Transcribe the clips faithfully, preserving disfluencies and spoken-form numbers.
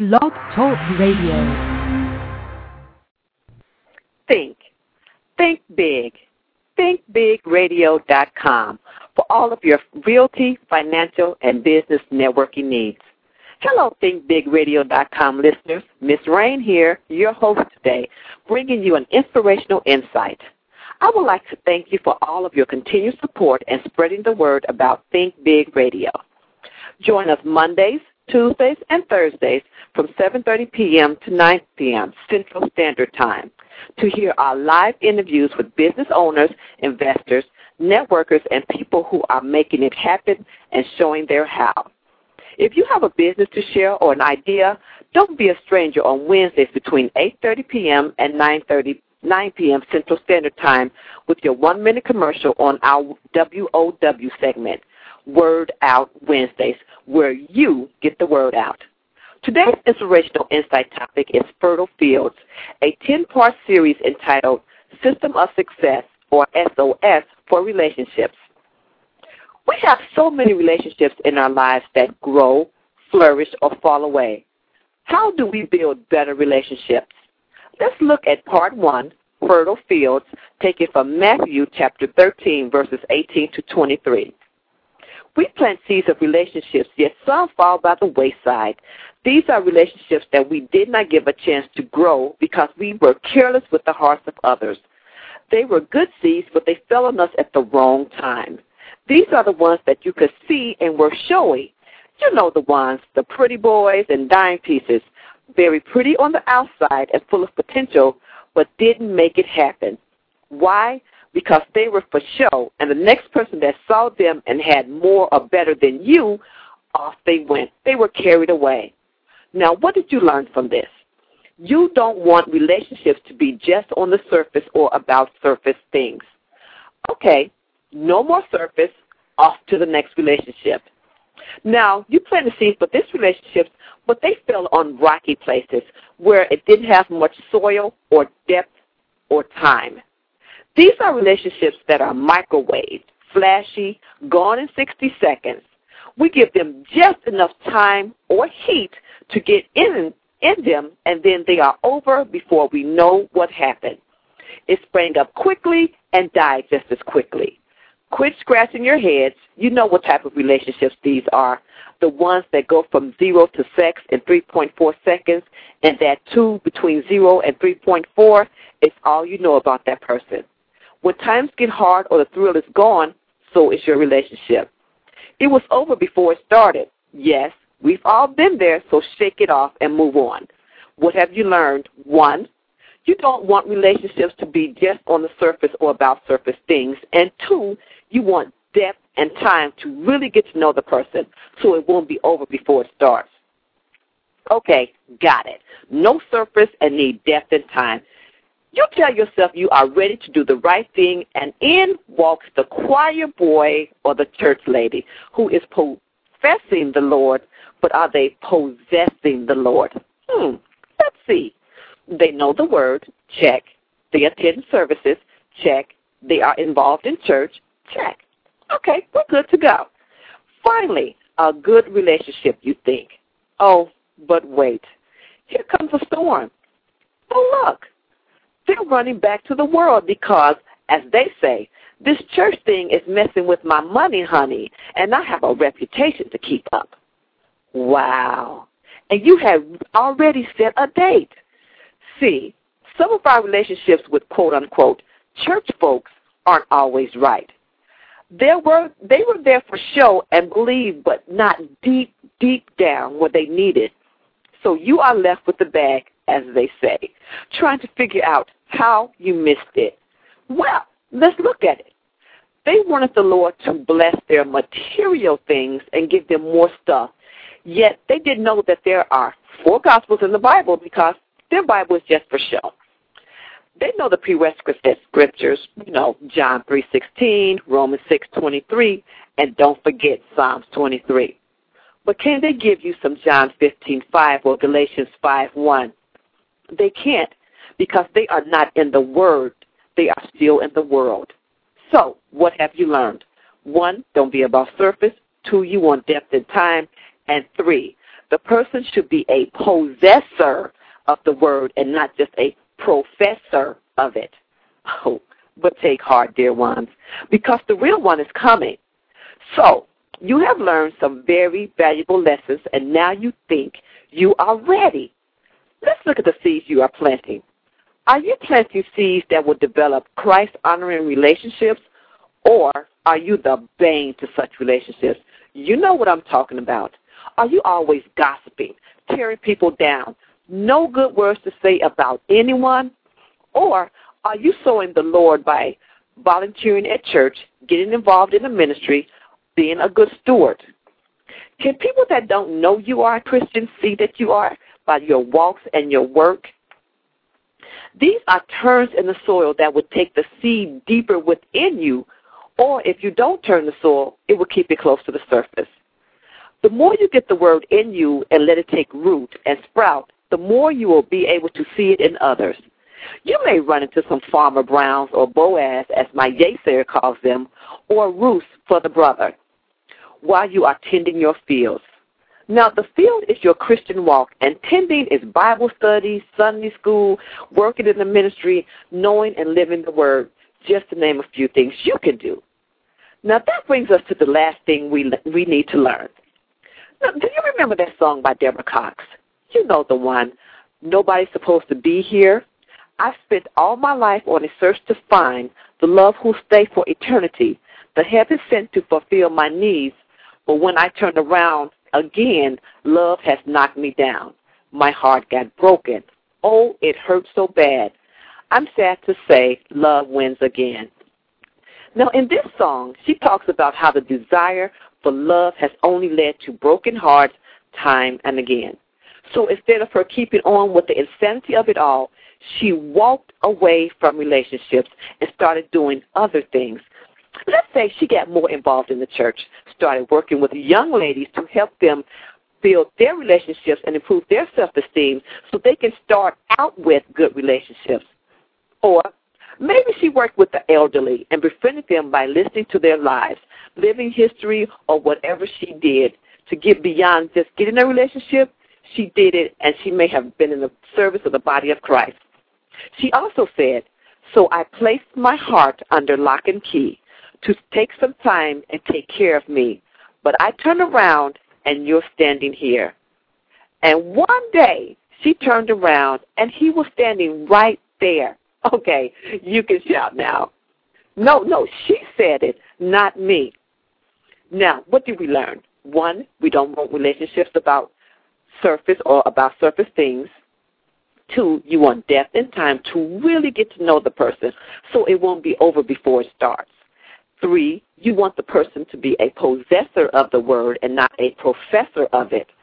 Blog Talk Radio. Think. Think big. think big radio dot com for all of your realty, financial, and business networking needs. Hello, think big radio dot com listeners. Miss Rain here, your host today, bringing you an inspirational insight. I would like to thank you for all of your continued support and spreading the word about Think Big Radio. Join us Mondays, Tuesdays, and Thursdays from seven thirty p.m. to nine p.m. Central Standard Time to hear our live interviews with business owners, investors, networkers, and people who are making it happen and showing their how. If you have a business to share or an idea, don't be a stranger on Wednesdays between eight thirty p.m. and nine p.m. Central Standard Time with your one-minute commercial on our W O W segment, Word Out Wednesdays, where you get the word out. Today's inspirational insight topic is Fertile Fields, a ten-part series entitled System of Success, or S O S, for relationships. We have so many relationships in our lives that grow, flourish, or fall away. How do we build better relationships? Let's look at part one, Fertile Fields, taken from Matthew chapter thirteen, verses eighteen to twenty-three. We plant seeds of relationships, yet some fall by the wayside. These are relationships that we did not give a chance to grow because we were careless with the hearts of others. They were good seeds, but they fell on us at the wrong time. These are the ones that you could see and were showy. You know the ones, the pretty boys and dime pieces, very pretty on the outside and full of potential, but didn't make it happen. Why? Because they were for show, and the next person that saw them and had more or better than you, off they went. They were carried away. Now, what did you learn from this? You don't want relationships to be just on the surface or about surface things. Okay, no more surface, off to the next relationship. Now, you planted seeds for this relationship, but they fell on rocky places where it didn't have much soil or depth or time. These are relationships that are microwaved, flashy, gone in sixty seconds. We give them just enough time or heat to get in, in them, and then they are over before we know what happened. It sprang up quickly and died just as quickly. Quit scratching your heads. You know what type of relationships these are, the ones that go from zero to sex in three point four seconds, and that two between zero and three point four is all you know about that person. When times get hard or the thrill is gone, so is your relationship. It was over before it started. Yes, we've all been there, so shake it off and move on. What have you learned? One, you don't want relationships to be just on the surface or about surface things. And two, you want depth and time to really get to know the person so it won't be over before it starts. Okay, got it. No surface and need depth and time. You tell yourself you are ready to do the right thing, and in walks the choir boy or the church lady who is professing the Lord, but are they possessing the Lord? Hmm, let's see. They know the word, check. They attend services, check. They are involved in church, check. Okay, we're good to go. Finally, a good relationship, you think. Oh, but wait. Here comes a storm. Oh, look. They're running back to the world because, as they say, this church thing is messing with my money, honey, and I have a reputation to keep up. Wow. And you have already set a date. See, some of our relationships with quote-unquote church folks aren't always right. They were, they were there for show and believe, but not deep, deep down where they need it. So you are left with the bag, as they say, trying to figure out how you missed it. Well, let's look at it. They wanted the Lord to bless their material things and give them more stuff, yet they didn't know that there are four Gospels in the Bible because their Bible is just for show. They know the prerequisite scriptures, you know, John three sixteen, Romans six twenty-three, and don't forget Psalms twenty-three. But can they give you some John fifteen five or Galatians five one? They can't because they are not in the Word. They are still in the world. So what have you learned? One, don't be about surface. Two, you want depth and time. And three, The person should be a possessor of the word and not just a professor of it. Oh, but take heart, dear ones, because the real one is coming. So you have learned some very valuable lessons, and now you think you are ready. Let's look at the seeds you are planting. Are you planting seeds that will develop Christ-honoring relationships, or are you the bane to such relationships? You know what I'm talking about. Are you always gossiping, tearing people down, no good words to say about anyone? Or are you sowing the Lord by volunteering at church, getting involved in the ministry, being a good steward? Can people that don't know you are a Christian see that you are by your walks and your work? These are turns in the soil that would take the seed deeper within you, or if you don't turn the soil, it will keep it close to the surface. The more you get the word in you and let it take root and sprout, the more you will be able to see it in others. You may run into some Farmer Browns or Boaz, as my Yaysayer calls them, or Ruth for the brother, while you are tending your fields. Now, the field is your Christian walk, and tending is Bible study, Sunday school, working in the ministry, knowing and living the word, just to name a few things you can do. Now, that brings us to the last thing we we need to learn. Now, do you remember that song by Deborah Cox? You know the one, Nobody's Supposed to Be Here. I spent all my life on a search to find the love who'll stay for eternity, the heaven sent to fulfill my needs, but when I turned around again, love has knocked me down. My heart got broken. Oh, it hurt so bad. I'm sad to say love wins again. Now, in this song, she talks about how the desire for love has only led to broken hearts time and again. So instead of her keeping on with the insanity of it all, she walked away from relationships and started doing other things. Let's say she got more involved in the church, started working with young ladies to help them build their relationships and improve their self-esteem so they can start out with good relationships. Or maybe she worked with the elderly and befriended them by listening to their lives, living history, or whatever she did to get beyond just getting a relationship. She did it, and she may have been in the service of the body of Christ. She also said, so I placed my heart under lock and key to take some time and take care of me. But I turned around, and you're standing here. And one day, she turned around, and he was standing right there. Okay, you can shout now. No, no, she said it, not me. Now, what did we learn? One, we don't want relationships about surface or about surface things. Two, you want depth and time to really get to know the person so it won't be over before it starts. Three, you want the person to be a possessor of the word and not a professor of it.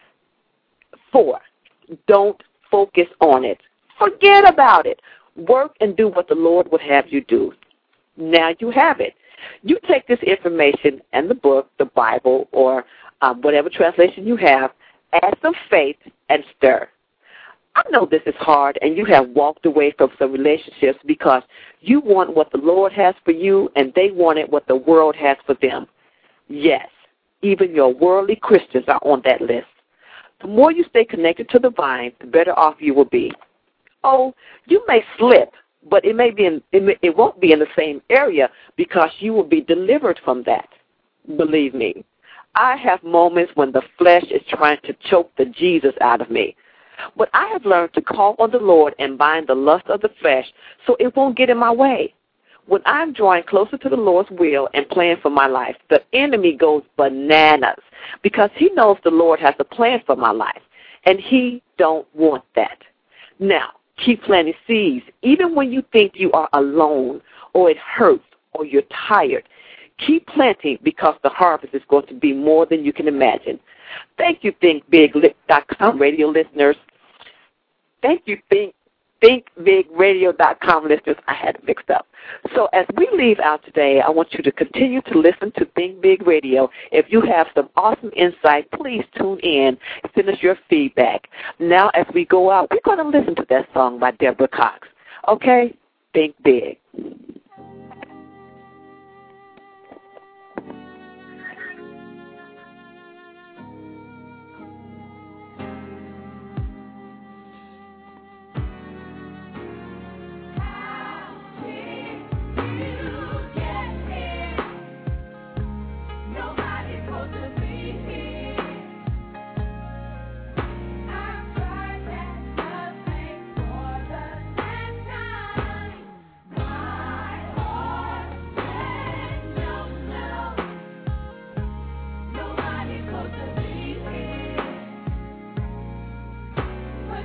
Four, don't focus on it. Forget about it. Work and do what the Lord would have you do. Now you have it. You take this information and the book, the Bible, or um, whatever translation you have, add some faith and stir. I know this is hard, and you have walked away from some relationships because you want what the Lord has for you, and they wanted what the world has for them. Yes, even your worldly Christians are on that list. The more you stay connected to the vine, the better off you will be. Oh, you may slip, but it may be in, it, may, it won't be in the same area because you will be delivered from that. Believe me, I have moments when the flesh is trying to choke the Jesus out of me. But I have learned to call on the Lord and bind the lust of the flesh so it won't get in my way. When I'm drawing closer to the Lord's will and plan for my life, the enemy goes bananas because he knows the Lord has a plan for my life, and he don't want that. Now, keep planting seeds, even when you think you are alone or it hurts or you're tired. Keep planting because the harvest is going to be more than you can imagine. Thank you, think big dot com radio listeners. Thank you, Think, think big radio dot com listeners. I had it mixed up. So as we leave out today, I want you to continue to listen to Think Big Radio. If you have some awesome insight, please tune in and send us your feedback. Now, as we go out, we're going to listen to that song by Deborah Cox. Okay? Think big.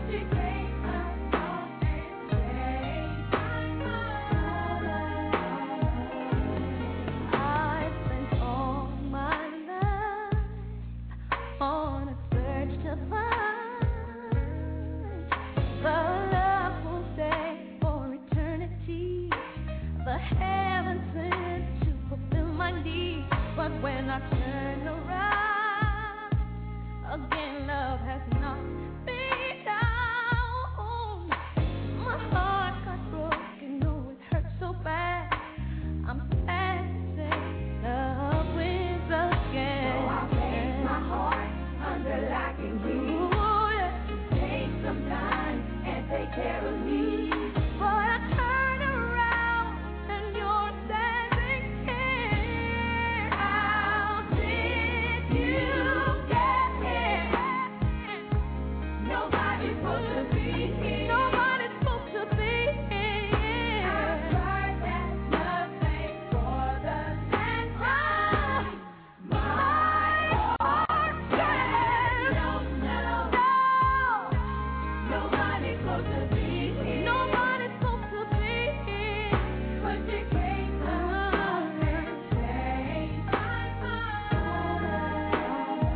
When I turn around, again love has knocked me down. My heart got broken, oh it hurts so bad. I'm sad to say love wins again. So I place my heart under lock and key. Ooh, yeah. Take some time and take care of me. But I turn around and you're standing here. How did you get here? Nobody's supposed to be here. Nobody's supposed to be here. I've heard that nothing for the last time. My heart says no, no, no. Nobody's supposed to be here. Nobody's supposed to be here. But you can't come and say my heart.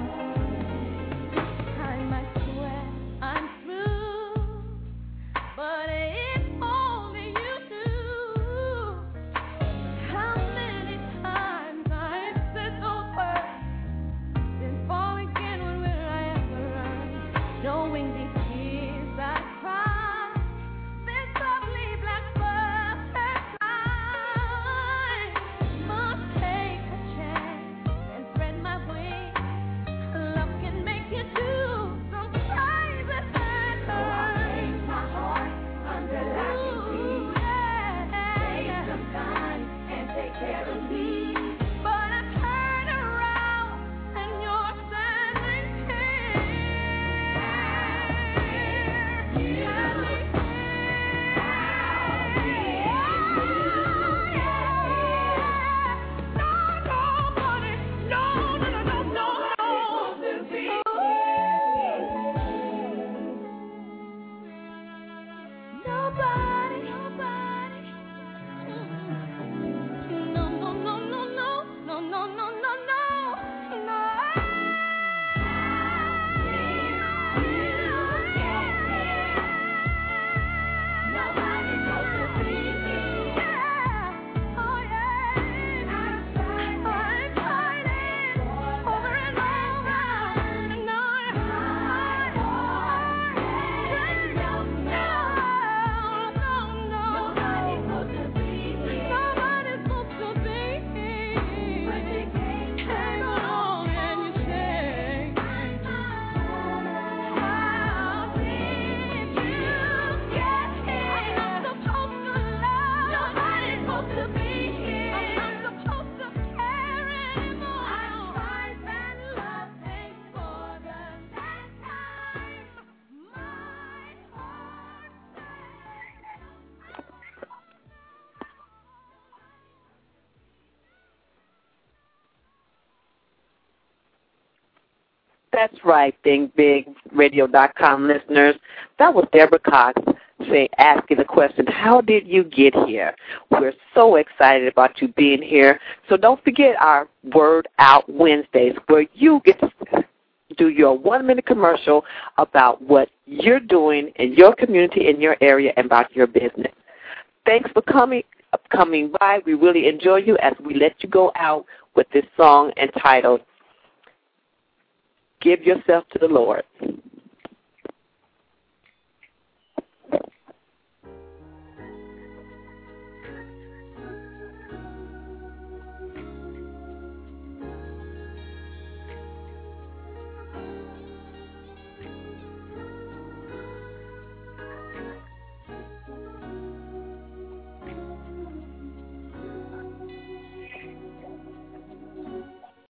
Time I swear I'm through, but if only you knew how many times I said those words, then fall again. When will I ever learn? Knowing these tears I cry, this lovely blackbird that flies, must take a chance and spread my wings. Love can make you do some crazy things. So I place my heart under lock and key. Take some time and take care of me. But I turn around and you're standing here. No, no, no, no, nobody, nobody. No, no, no, no, no, no, no, no, no, no, no. Nobody's supposed to be here. Oh yeah, I'm fighting over and over, and now I'm no, no, no. Nobody's supposed to be here. Nobody's supposed to be here. But you can't hang on and you say, how did you get here? I'm not supposed to love. Nobody's supposed to be here. I'm not supposed to care anymore. I tried that love thing for the last time. My heart That's right, think big radio dot com listeners. That was Deborah Cox say, asking the question, how did you get here? We're so excited about you being here. So don't forget our Word Out Wednesdays, where you get to do your one-minute commercial about what you're doing in your community, in your area, and about your business. Thanks for coming coming by. We really enjoy you as we let you go out with this song entitled Give Yourself to the Lord.